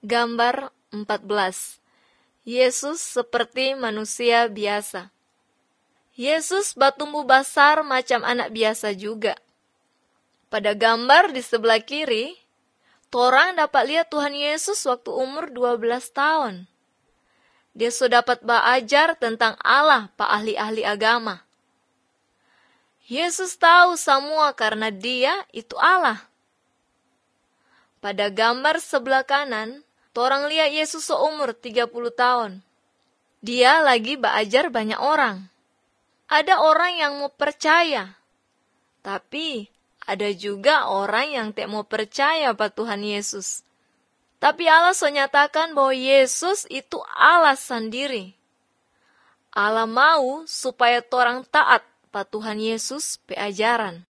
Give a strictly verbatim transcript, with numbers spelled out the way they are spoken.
Gambar empat belas. Yesus seperti manusia biasa. Yesus batumbuh besar macam anak biasa juga. Pada gambar di sebelah kiri, torang dapat lihat Tuhan Yesus waktu umur dua belas tahun. Dia sudah dapat belajar tentang Allah, pak ahli-ahli agama. Yesus tahu semua karena dia itu Allah. Pada gambar sebelah kanan, torang lihat Yesus seumur tiga puluh tahun. Dia lagi belajar banyak orang. Ada orang yang mau percaya, tapi ada juga orang yang tak mau percaya pada Tuhan Yesus. Tapi Allah so nyatakan bahwa Yesus itu Allah sendiri. Allah mau supaya torang taat pada Tuhan Yesus pe ajaran.